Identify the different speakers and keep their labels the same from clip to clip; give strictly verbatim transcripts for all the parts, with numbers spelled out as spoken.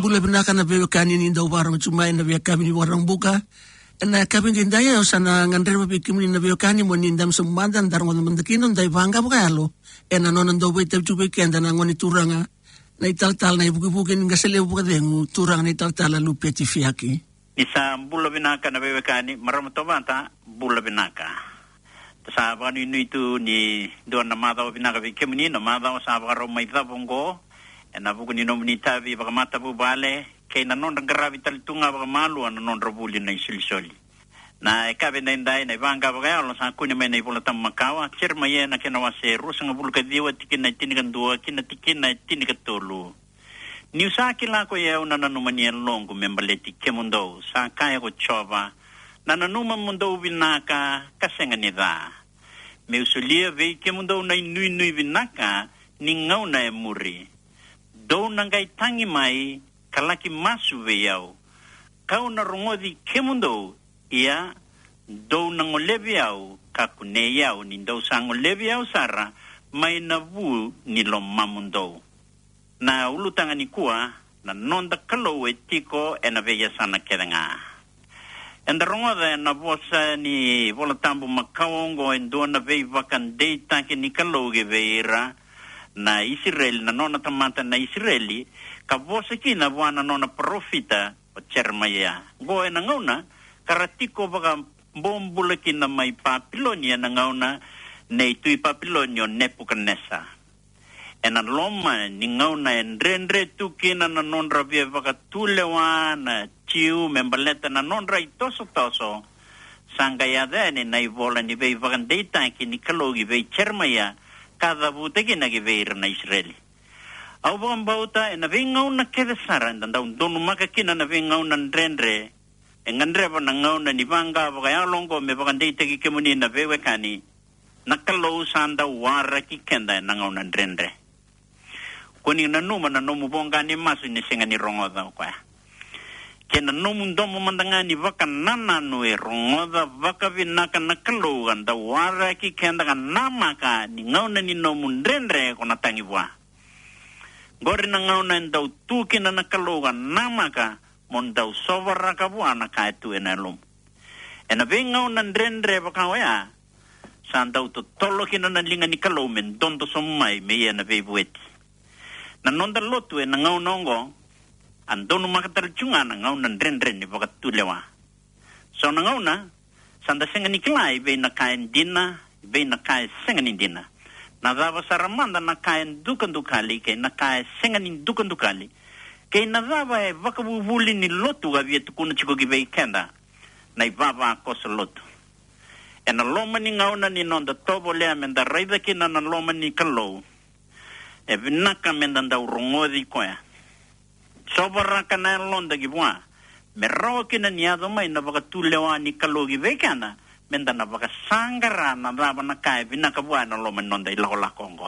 Speaker 1: bula binaka na bewe kani ni ndau warang cumai na bewe kami ni warang buka. Na kami gendaya sana ngandre mabikim ni na bewe kani mo nindam sembadan darong mendekinon dai bangga buka alo. Ena nonan ndau bete cubi kenda na ngoni turanga. Na ital-tal na ibuki-buki nga sila buka dengu turang na ital-tal alu peti fiaki.
Speaker 2: Isa bula binaka na bewe kani maramatobanta bula binaka. Sahabat ini itu ni doan nama tahu bina kavi kemini nama tahu sahabat karo mai tabunggo, ena buku ni nomini tavi bagamata bu bale, kay nanon negara vital tunga bagamalu nanon robuli na isilisoli. Na ekabe na indai na ibanga bagaya lo sa kunya mai na ibola tam makawa, cer mai na kena wase rusa ngabul kadiwa tikin na tinikan dua kina tikin na tinikan tolu. Ni usaki la ko ya una nanumani longo membaleti kemundo sa kaya ko chova. Na nanuma mundo vinaka kasenga nida. Me usulia ve ke mundo na nui nui vinaka ni ngau na muri. Do nangai tangi mai kalaki masu ve yau. Kau na rongodi ke mundo ia do nangolevi yau kakune yau ni do sangolevi yau sara mai na vu ni lo mamundo. Na ulutanga ni kua na nonda kalo etiko ena ve yasana kedenga. En de ronga na vosa ni vola tambu makaongo en dona vei vakan deita ke ni kaloge veira na Israel na nona tamata na Israeli ka vosa ki na wana nona profita o chermaya go en ngona karatiko vaga bombula ki na mai Babilonia na ngona nei tui Babilonio Nebuchadnezzar en loma ni ngona en rendre tu ki na nonra via vaga tulewana tiu membaleta na nonra itoso toso sangaya dene na ivola ni vei vagan deita ki ni kalogi vei chermaya kada buteki na ki vei na Israeli au vagan bauta en vei ngauna kede sara ndanda donu maka kina na vei ngauna rendre en ngandreva na ngauna ni vanga vaga longo me vagan deita ki kemuni na vei wekani na kalo sanda wara ki kenda na ngauna rendre kuni na numa na nomu bonga ni masu ni singa ni rongoda kwa kena nomu ndomu mandanga ni vaka nana nue rongoda vaka vinaka na kaluga nda wara ki kenda ka namaka ni ngauna ni nomu ndrendre kona tangi wa gori na ngauna ndau tuki na na kaluga namaka mondau sovara ka buana ka etu ena lum ena ve ngauna ndrendre vaka wea sandau to tolo kina na linga ni kalumen dondo somai me ena ve bueti na nonda lotu e na ngau nongo andonu makatar chunga na ngau na ndren-dren ni baka tulewa so na ngau na sanda senga ni kilai ve na kain dina ve na kai senga ni dina na dava saramanda na kain dukan dukali ke na kai senga ni dukan dukali ke na dava e baka bubuli ni lotu ga vietu kuna chiko ki ve kenda na ibaba kosa lotu e na loma ni ngau na ni nonda tobo lea menda raida ki na na loma ni kalou e vinaka mendanda urongodi koya sobara kana londa gibwa me roki na niado mai na baka tulewa ni kalogi vekana mendana baka sangara na daba na kai vinaka bwa na loma nonda ilakola kongo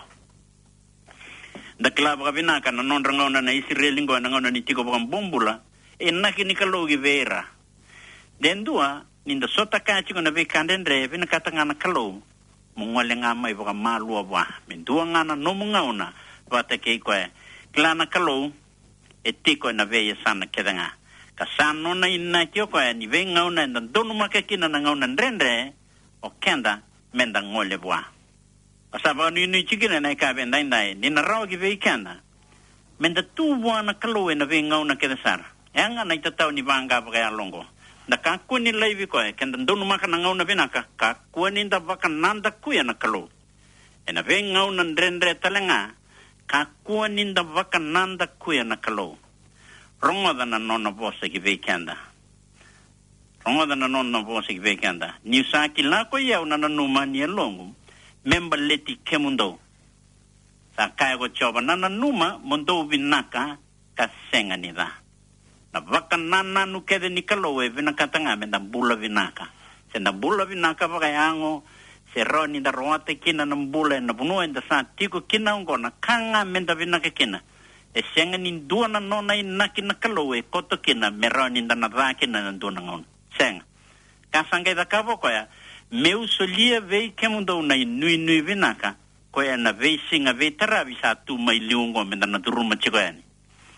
Speaker 2: da klaba vinaka na non rangona na Israel ngo na ngona ni tiko baka bombula e naki ni kalogi vera den dua ninda sota kachi ngona vekandendre vinaka tangana kalo mungwale nga mai baka malua bwa mendua ngana no mungauna vata ke koe klana kalau etiko na veia sana kedanga kasano na ina kio koe ni ve ngauna ndan donu makakina na ngauna ndrendre o kenda menda ngole bwa asaba ni ni chikina na ka benda ndai ni na rawa ki ve kenda menda tu bwa na kalau na ve ngauna kedasar anga na itatau ni banga baka longo na ka kuni leivi koe kenda donu makana ngauna vinaka ka kuni nda baka nanda kuya na kalau ena ve ngauna ndrendre talenga ka kua ninda vaka nanda kuya na kalau rongoda na nona vosa ki veikanda rongoda na nona vosa ki veikanda ni usaki lako yau na nanuma ni longo memba leti kemundo sa kaya ko choba na nanuma mondo vinaka ka senga nida na vaka nana nukede ni kalau e vinaka tanga menda bula vinaka senda bula vinaka vaka yango se roni da roate kina na mbula na bunua nda sa tiko kina ngo na kanga menda vinaka kina e senga ni dua na nona ina kina kaloe koto kina me roni nda na dha kina na dua na ngon senga kasanga da kavo koya meu solia vei kemundo na nui nui vinaka koya na vei singa vei taravi sa tu mai liungo menda na turuma chikoyani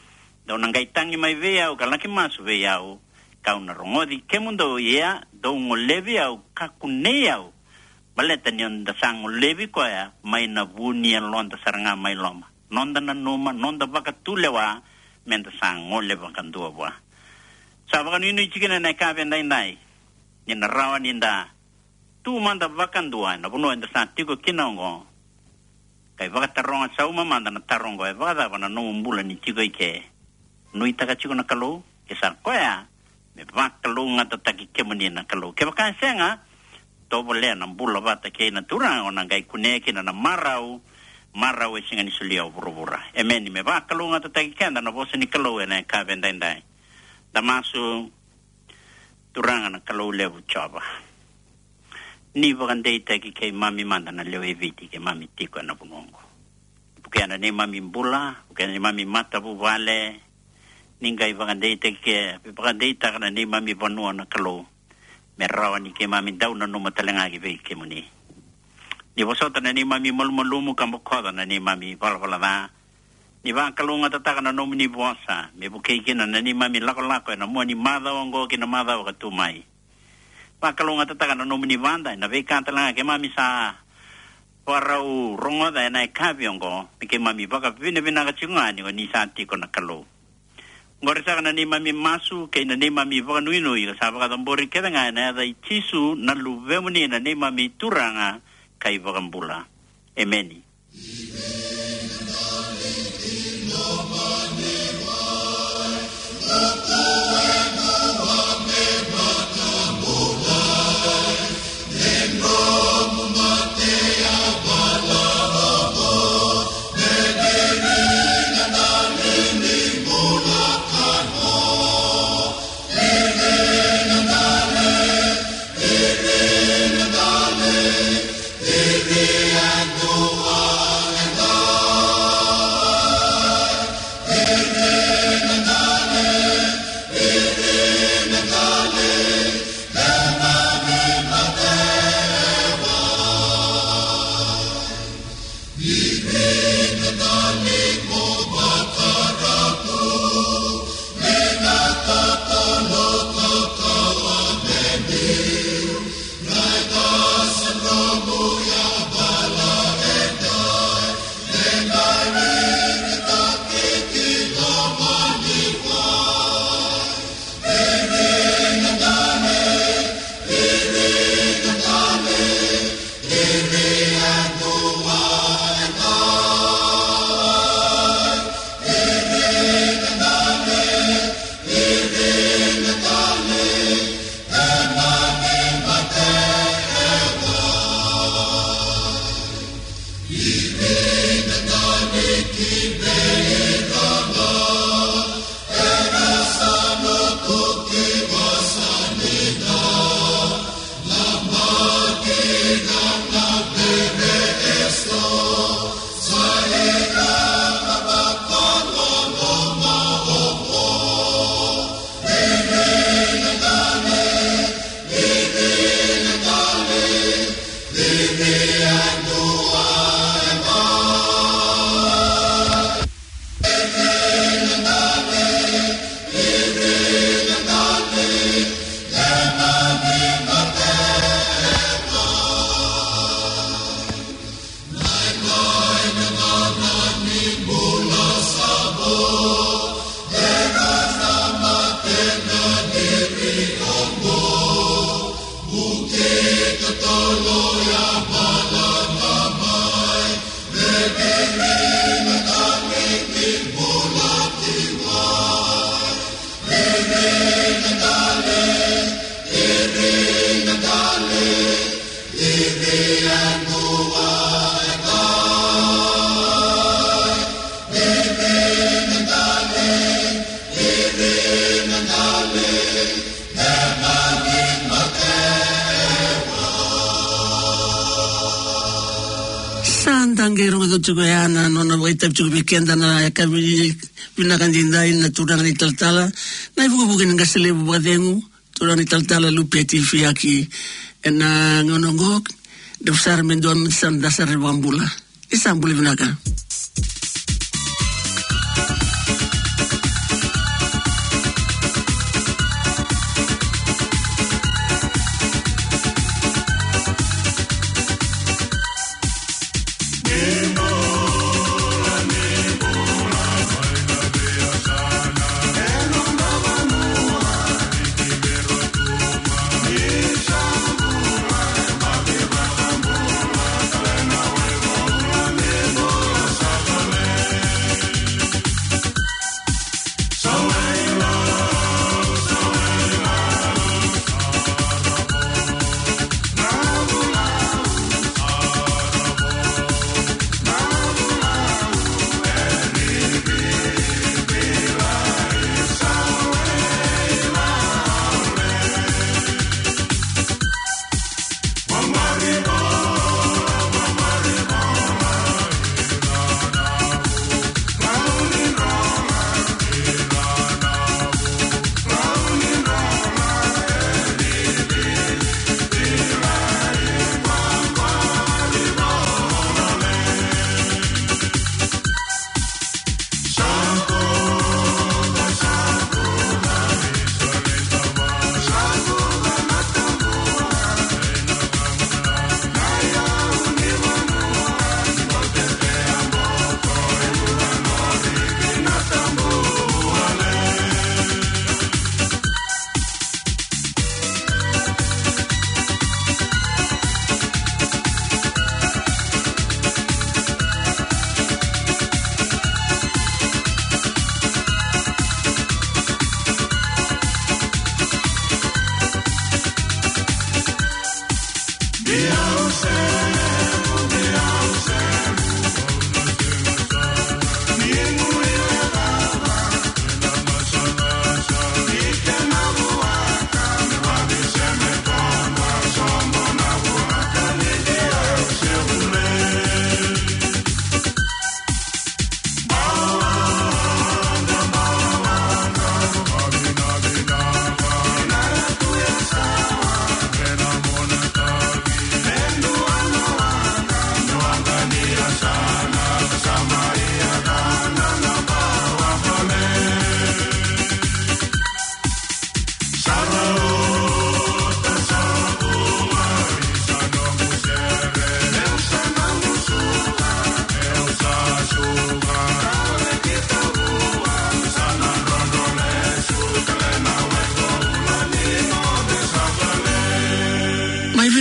Speaker 2: do nangai tangi mai ve au kalaki masu ve au kau na rongodi ke mundo ia do ngolevi au kakune au baleta ni onda sango levi ko ya mai na vunia londa saranga mai loma nonda na noma nonda baka tulewa menta sango leva kandua wa sabaga ni ni chikina na ka venda indai ni na rawa ni nda tu manda vakandua na buno enda sa tiko kinongo kai vaka taronga sa uma manda na tarongo e vada bana no mbula ni chiko ike no itaka chiko na kalo ke sa koya me vakalo ngata taki kemuni na kalo ke vaka senga to bole na mbula bata ke na turanga ona ngai kuneke na marau marau e singa ni sulia burubura emeni me vakalo ngata taki kenda na bosa ni kalo e na ka venda indai damasu turanga na kalo levu chaba ni vagandei taki ke mami manda na leo eviti ke mami tiko na bunongo pukena ni mami mbula pukena ni mami mata bu vale ningai vagandei taki ke vagandei taka na ni mami vanua na kalo merawa ni ke mami dauna no matalenga ki ve ke muni ni vosota na ni mami malmalumu kambokoda na ni mami valvala da ni va kalunga tataka na no mini vosa me bukei kina na ni mami lako lako na mo ni mada wango kina mada wa tumai va kalunga tataka na no mini vanda na ve kanta la ke mami sa parau rongo da na kabiongo ke mami baka vine vina ka chungani ni sa tiko na kalo ngore sa na ni mami masu ke na ni mami va nui nui sa ba ka tambori ke nga na da chisu na luve muni na ni mami turanga kai va kambula emeni
Speaker 1: Santangero ngo tsugoyana no na waitap tsugubikenda na kami pinakandinday na turang ni taltala na ibubukin ng kasilibu badengu turang ni taltala lupeti fiaki na ngonongok dafsar mendon sandasar bambula isambuli binaka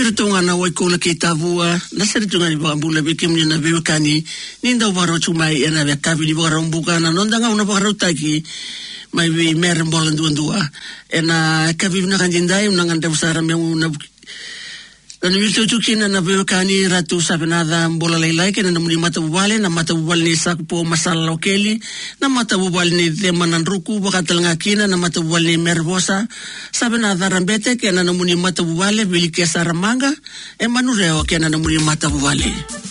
Speaker 1: siritunga na waikola ke tavua, na siritunga ni wakambula vike mni na vewekani, ninda waro tumai ena vekavi ni waro mbuka na nondanga una waro taki, mai vi mere mbola ndua ena kavi vina kanjindai unanganda usara memu na na nilito tukina na vewekani ratu sabenada mbola lailai kena na muni mata bubale na mata bubale ni sakpo masala lokeli na mata bubale ni thema nanruku wakatalanga kina na mata bubale ni merbosa sabenada rambete kena na muni mata bubale vilike saramanga e manureo kena na muni mata bubale.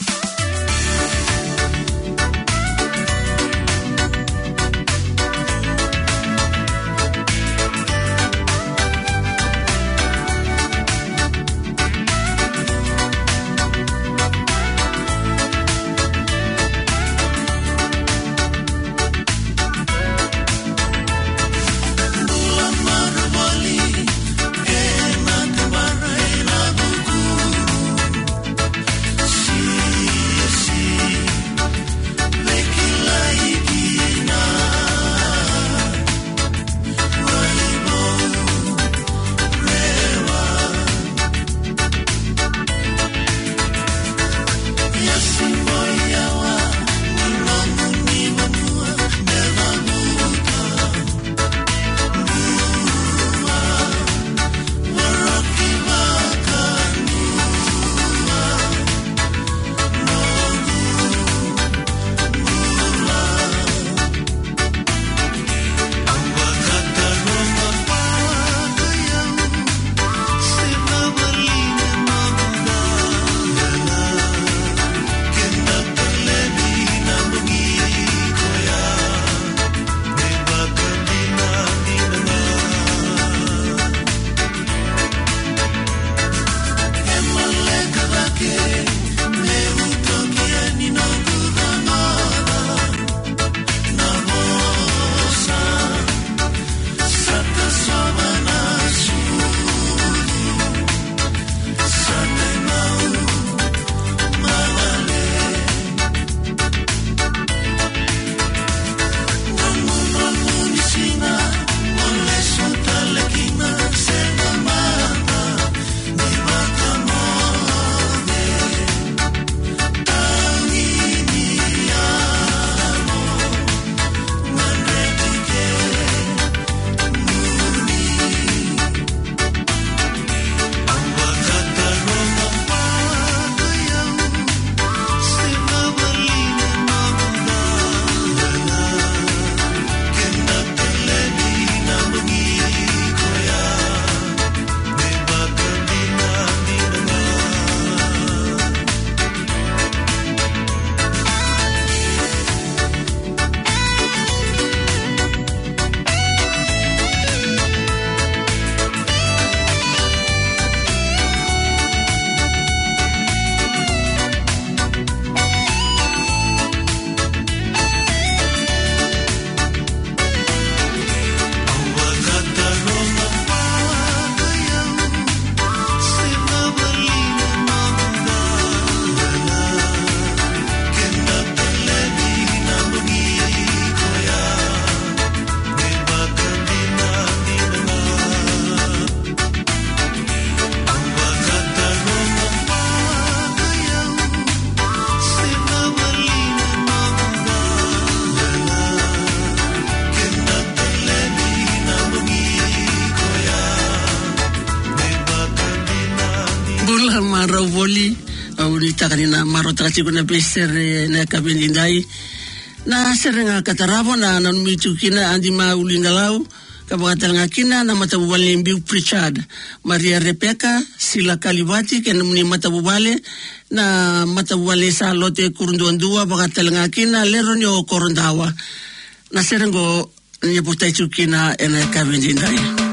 Speaker 1: Rovoli au ni takanina maro takachiko na besere na kabindindai na serenga kataravo na nanumitu kina andi maulingalau kabakatalanga kina na matabubale mbiu Pritchard Maria Rebecca Sila Kalibati kena muni matabubale na matabubale sa lote kurunduandua bakatalanga kina lero nyo korundawa na serengo nyeputaitu kina ena kabindindai.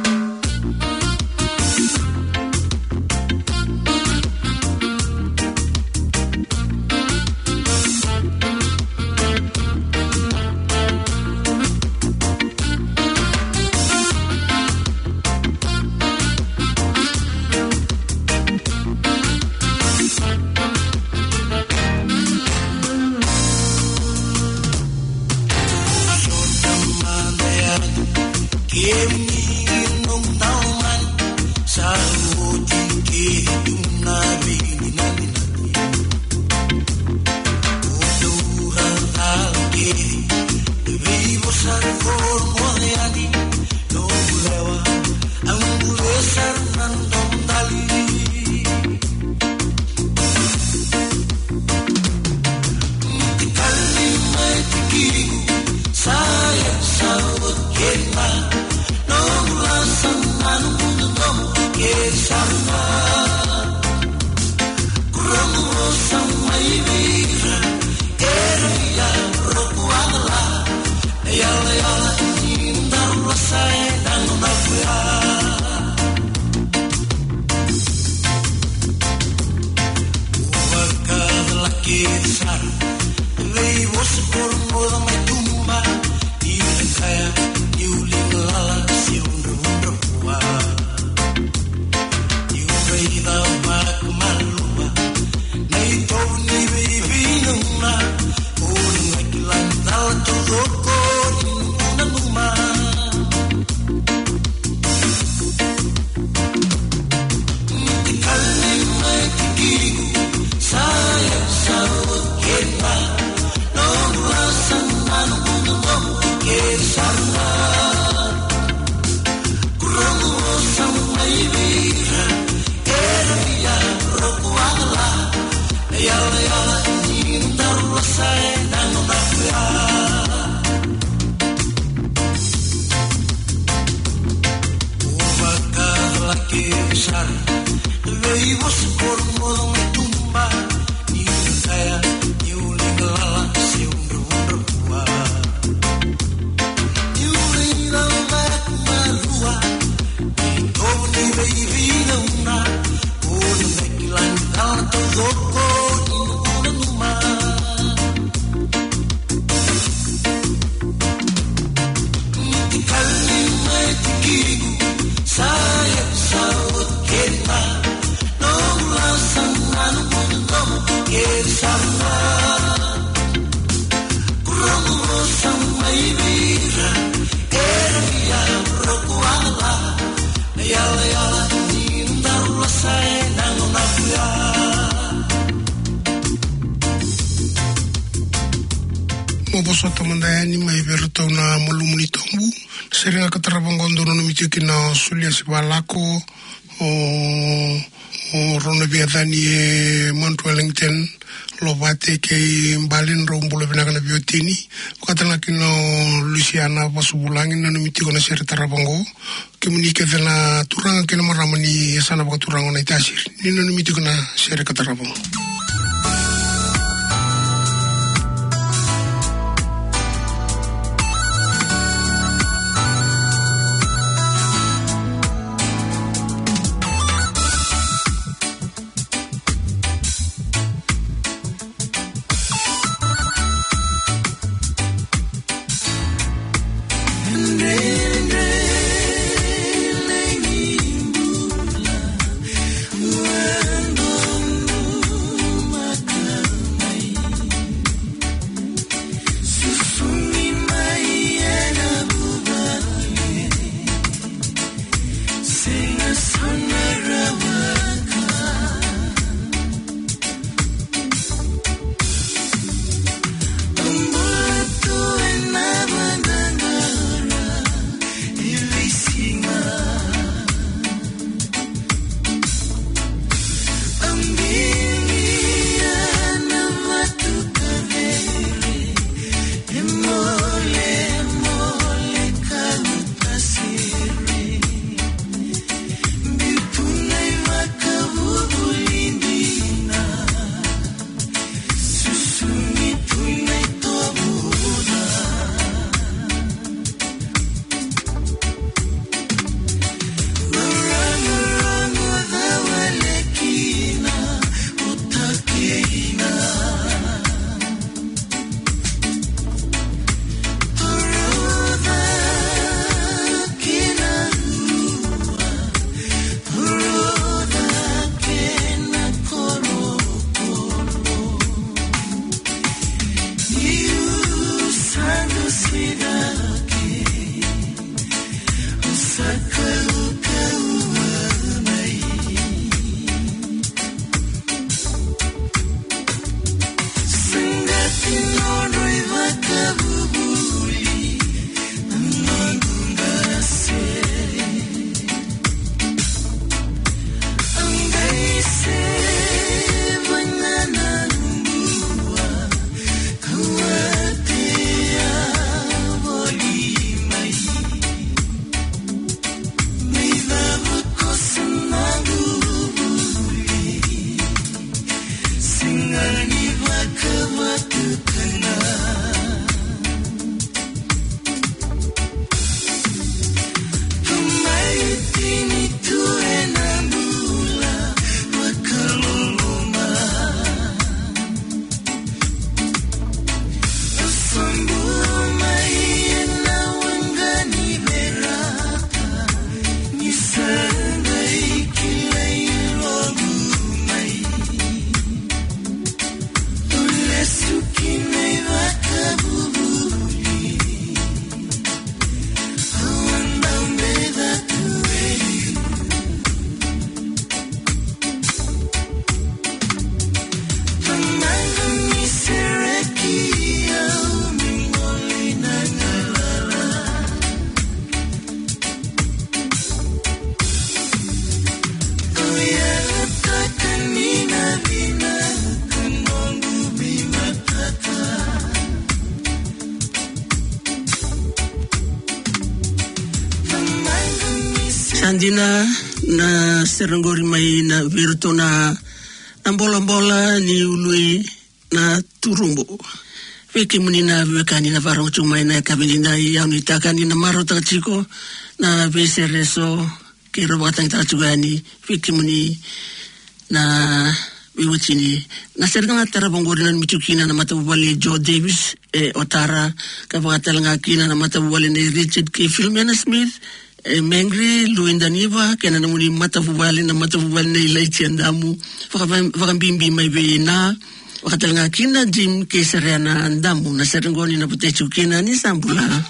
Speaker 1: Give me no man, sa mo di ke na
Speaker 3: sota mandayani mai verto na molumuni tombu seringa katarabangondo no mitiki na sulia sibalako o o rona viadani e Mount Wellington lovate ke mbalin rombulo binakana biotini katana kino Luciana pasubulangi na mitiko na seri tarabango kemunike na turanga kino maramani sana baka turanga na itasir nino mitiko na seri katarabango.
Speaker 1: Sandina na serengori mai na virto na bola-bola ni ului na turumbo. Wiki muni na wekani na varong chumai na kabilinda yau ni takani na maro takachiko na vese reso kiro watang takachugani. Wiki muni na wiwachini. Na serengana tarabongori na michukina na matabubali Joe Davis e otara kavakatalanga kina na matabubali na Richard K. Philomena Smith e mengri luinda niwa kena namuni matafubali na matafubali na ilaichi andamu wakambimbi maibe na wakatalanga kina Jim Kesereana andamu na serengoni na putechu kina ni sambula.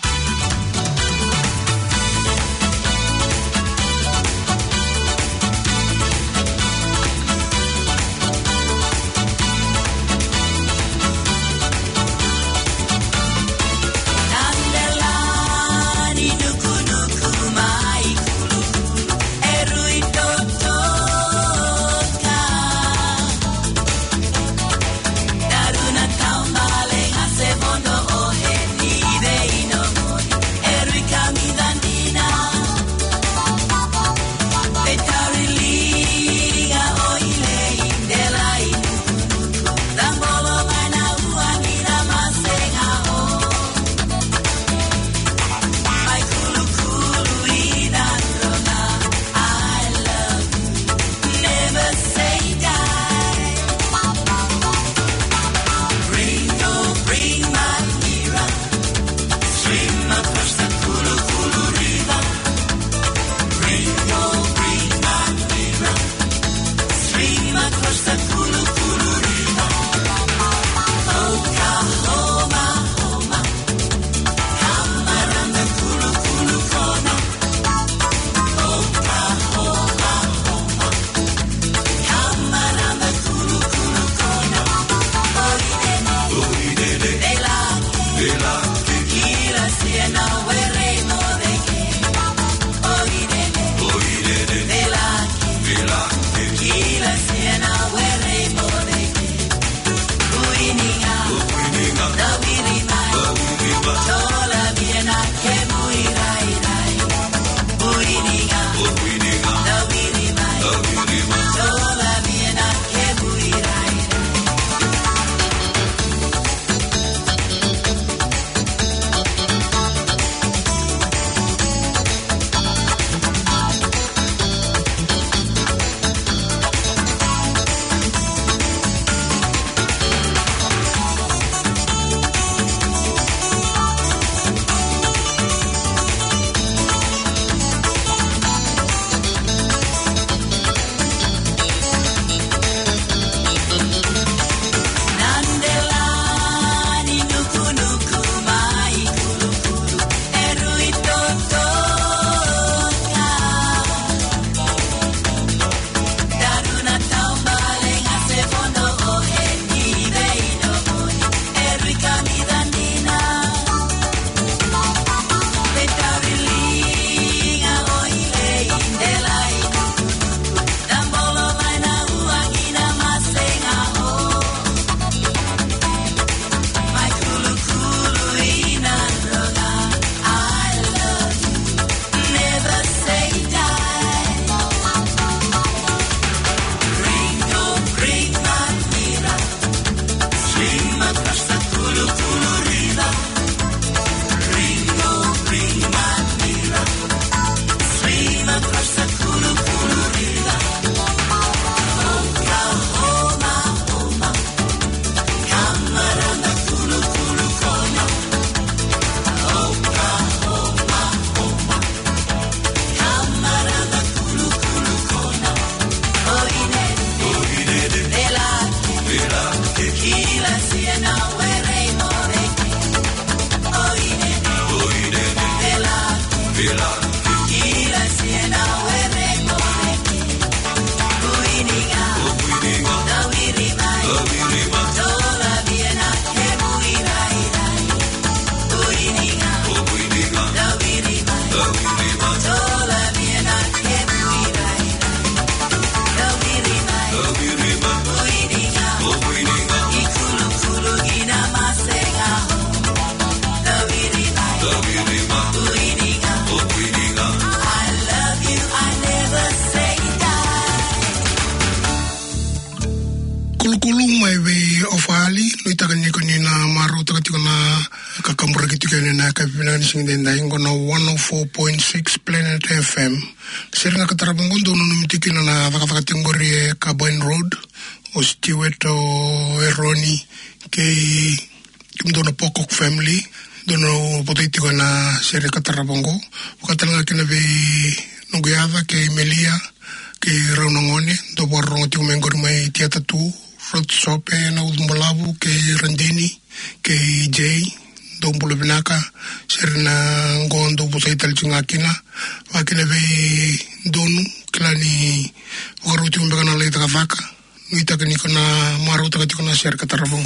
Speaker 3: one oh four point six Planet F M. Seringa katarabongondo no mitiki na na katingori Caboin Road o Stewart o Eroni ke kimdono Pocock family dono potitiko na seringa katarabongo ukatalanga kina be nunguyava ke Melia ke Raunangone do borro ti mengori mai tiata tu rot sope na udmolabu ke Randini ke J Don Bulo Binaka, Serena Gondo Busaital Chingakina, Wakina Bay Donu, Klani, Warutum Bagana Leta Vaka, Nitakanikona, Maruta Katikona Serka Tarabongo.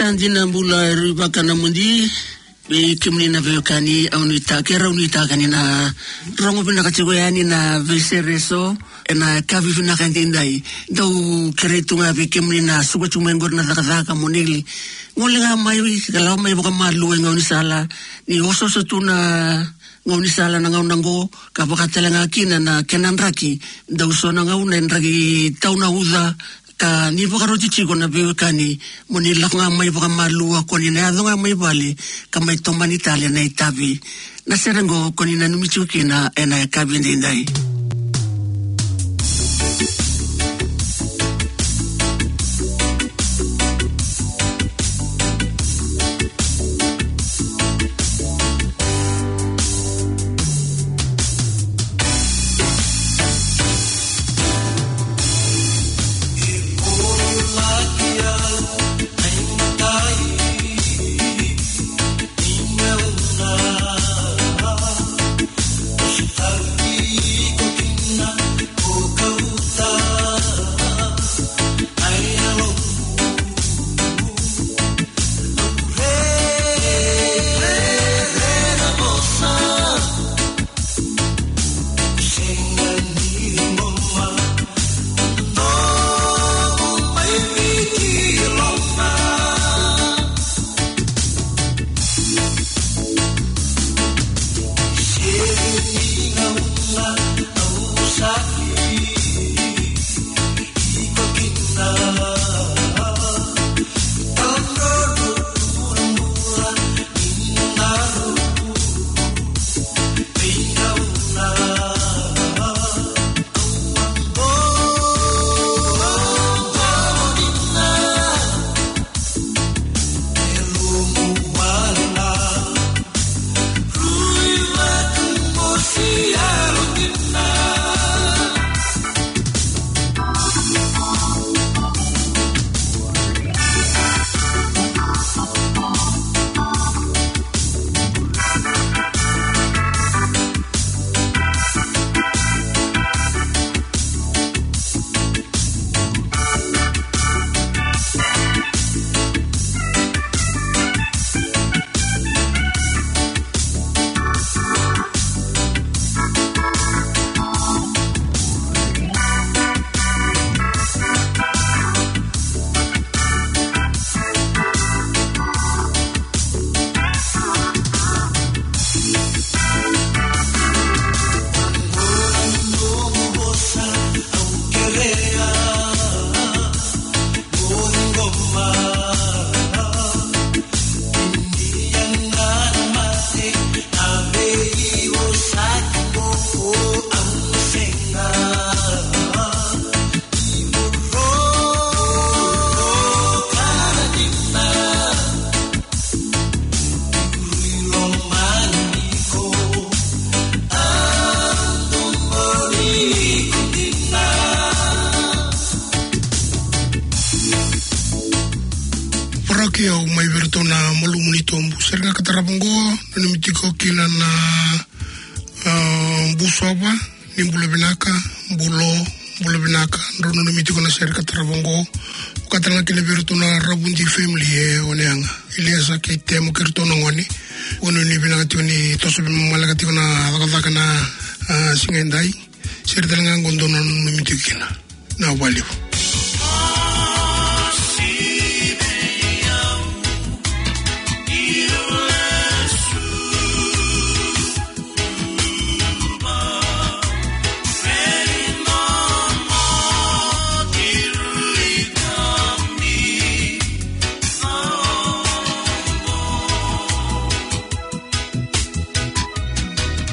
Speaker 1: Sandina mbula ribaka na mundi be kimni na veyokani au nita kera unita kanina rongo bina katigo yani na visereso na kavi bina kandindai do keretunga be kimni na suka tumengor na zakazaka monili ngolenga mai kalau mai boka malu ngoni sala ni oso sotuna ngoni sala na ngaunango kapakatelanga kina na kenanraki do sona ngauna nraki tauna uza ka ni boka roti chico na veyokani monili nga mai boka malu koni na adonga mai bali kama itomani Italia na itabi na serengo koni na numichuki na ena kabi ndindai.
Speaker 3: Kio mai verto na molumuni tombu serga katarabongo na mitiko kila na uh, buswaba ni mbula binaka mbulo mbula binaka ndono na mitiko na serga katarabongo katala kile verto na rabundi family e oneanga ilesa ke temo kerto na ngoni ono ni binaka tioni toso bimala katiko na wakataka na uh, singendai serga nga ngondono na mitiko kila na walifu.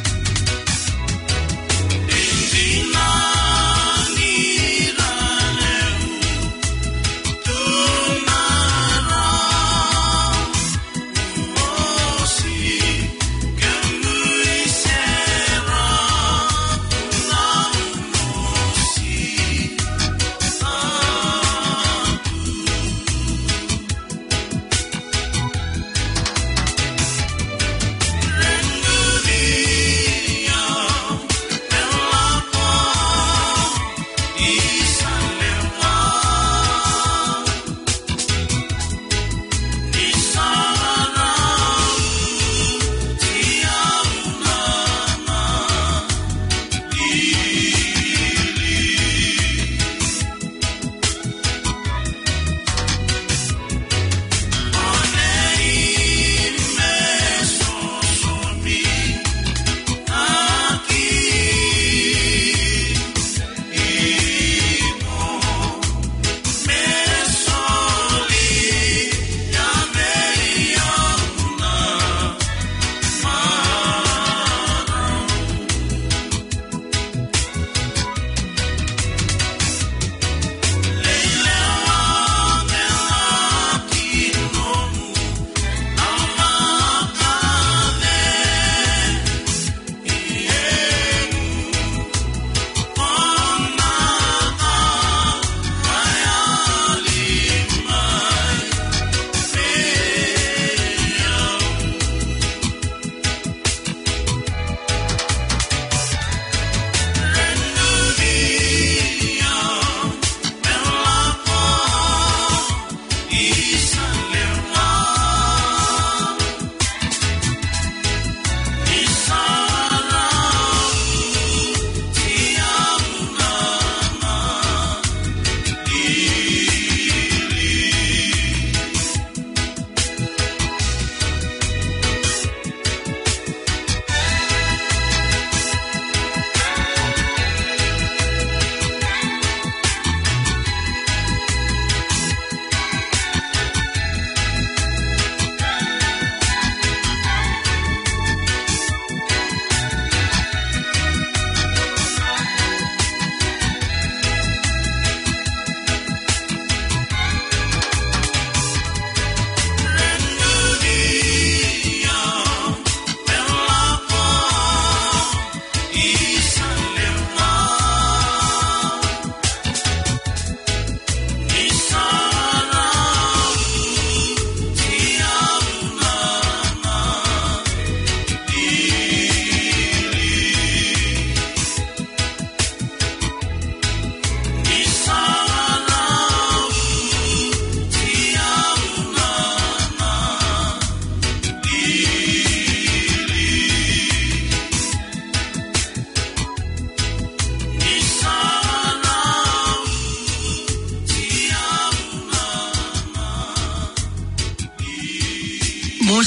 Speaker 4: Nina, nina,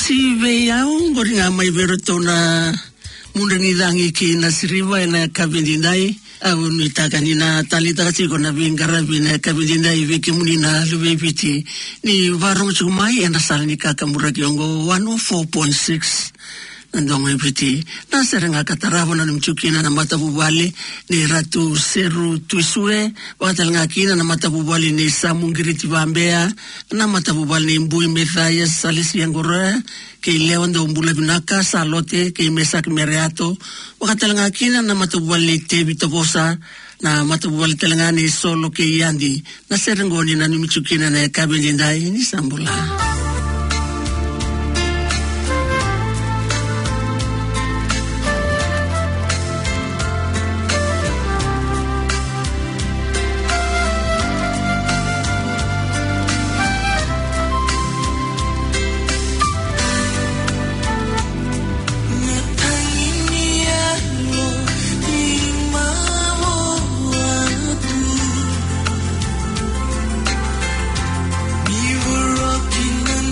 Speaker 1: sive au ngoringa mai vero tona munda ni dangi ki na siriva na kabindindai au ni takani na talita kasi ko na vingara vina kabindindai viki munina luwe piti ni varong chumai ena salni kakamura kiongo one oh four point six ndong epiti na serenga katarava na mchukina na matabubali ni ratu seru tuisue watalanga kina na matabubali ni samungiriti vambea na matabubali ni mbui methaya salisi yangora ke lewan do mbula binaka salote ke mesak mereato watalanga kina na matabubali tebi tobosa na matabubali talanga ni solo ke yandi na serengoni na mchukina na kabindindai ni sambula.
Speaker 4: We were rocking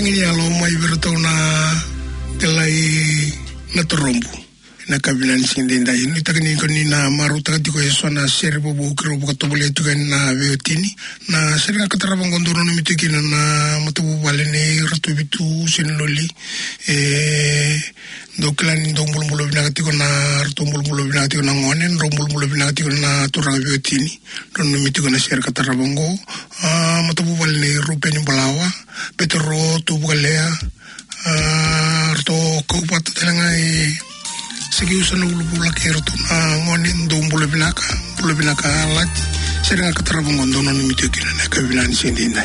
Speaker 3: tangini alo mai verto na telai na torombu na kabina ni sindenda ini takini koni na maru takati ko eso na serbo bu kro bu to bole tu na veotini na serga katara bangondoro no mitiki na matu wale ne ratu bitu sinloli e doklan dombul mulo binati ko na rtumbul mulo binati ko na ngonen rombul mulo binati ko na turang veotini don no mitiko na serga katara bango matu wale ne rupeni balawa petro tu bukalea rto ko pat telangai segi usana ulu bula kero tu na ngonin dong bula binaka bula binaka alat sering katara bongondo no mityo kina na kabilan sindi nai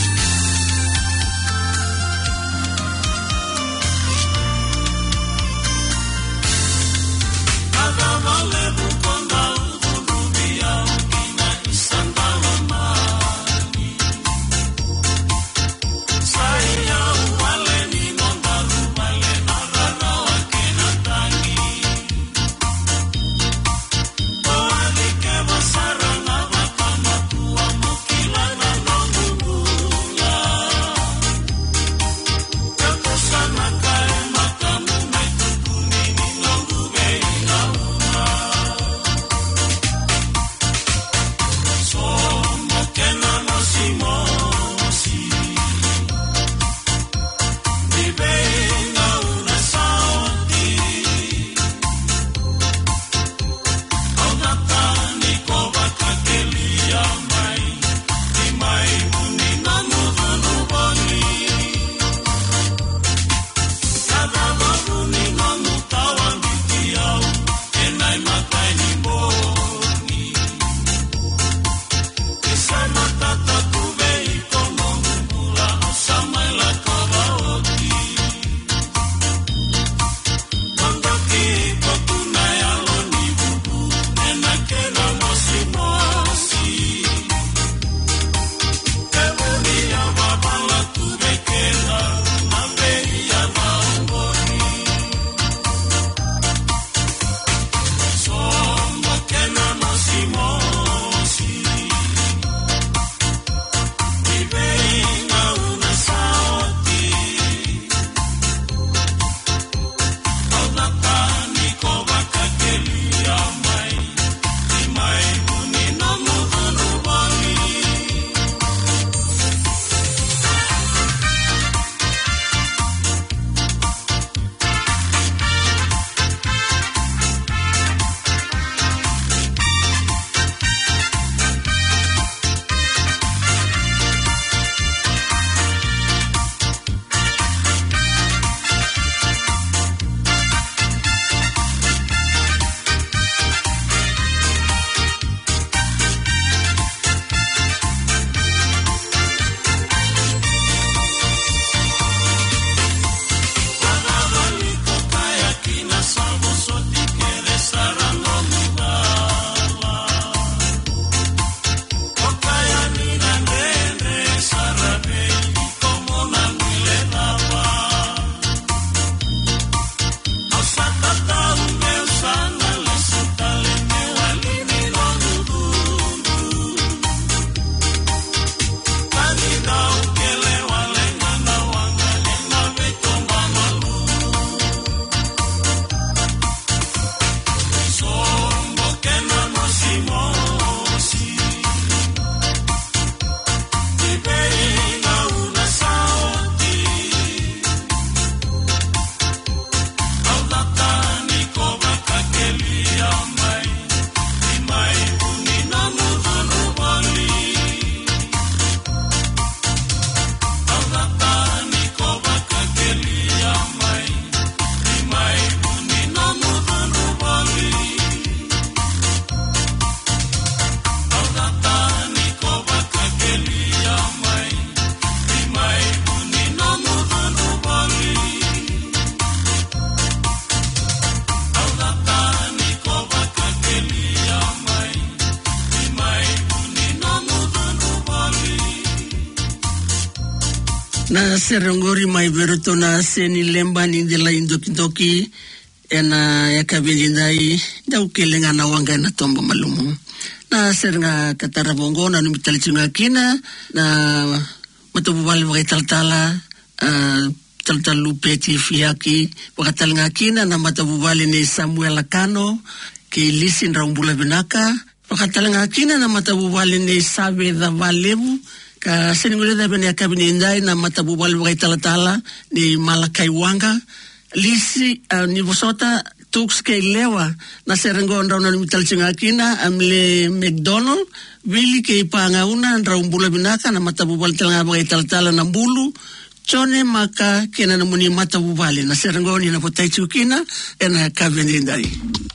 Speaker 1: na serongori mai veroto na seni lemba ni de la indokindoki ena yakabelindai da ukelenga na wanga na tombo malumu na serenga katarabongo na numitalitunga kina na matobu wale wai taltala uh, taltalu peti fiaki wakatalanga kina na matavuvali ni Samuel Akano ki lisin raumbula binaka wakatalanga kina na matavuvali ni Sabeda Valevu ka seningule da bene kabini indai na matavuvali wakitalatala ni Malakai Wanga lisi uh, ni vosota tuks ke lewa na serengo ndauna ni mitalchinga kina amle McDonald wili ke pangauna raumbula binaka na matavuvali talanga wakitalatala na mbulu Chone maka kena na muni mata bubale na serengoni na potai chukina ena kavenindai.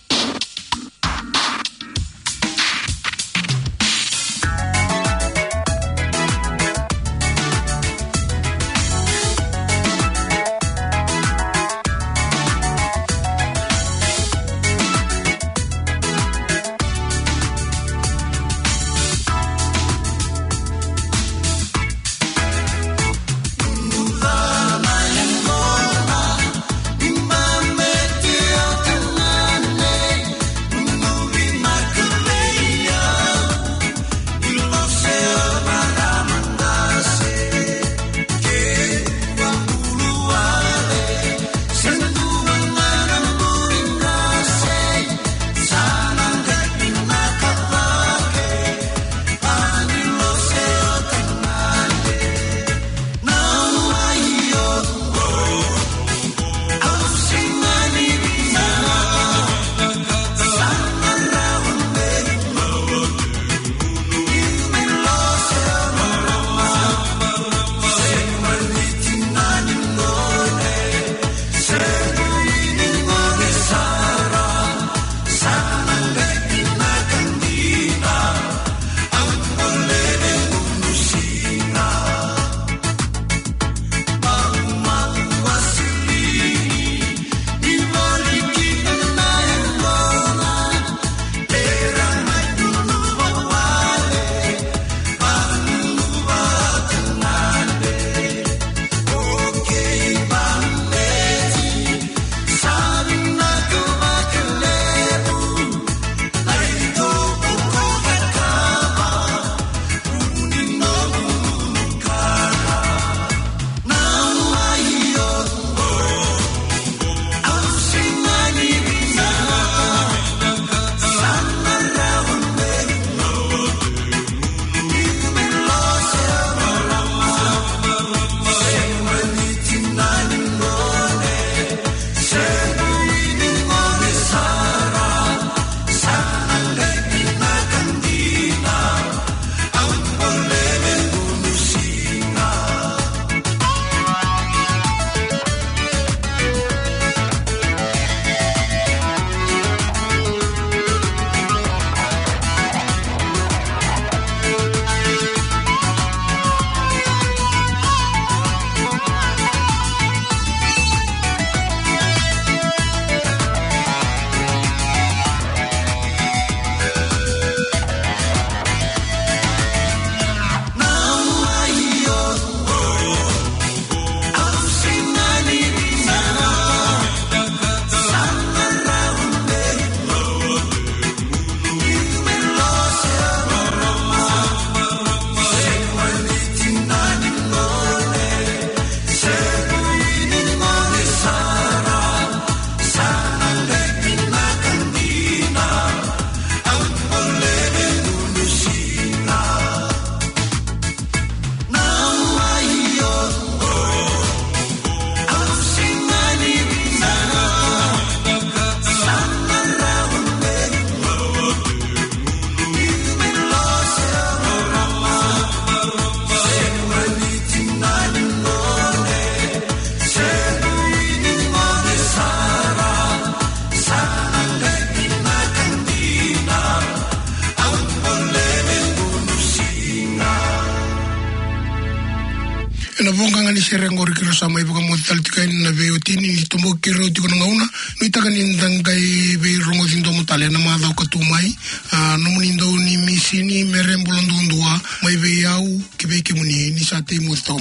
Speaker 3: na vonga ngani serengo rikiro sama ibu kamu taltika na veo tini ni tomo kiro tiko na ngauna no itaka ni ndangai ve rongo zindo mutale na ma dau katumai no muni ndo ni misini merembolo ndundua mai ve yau kibe kimuni ni sate mu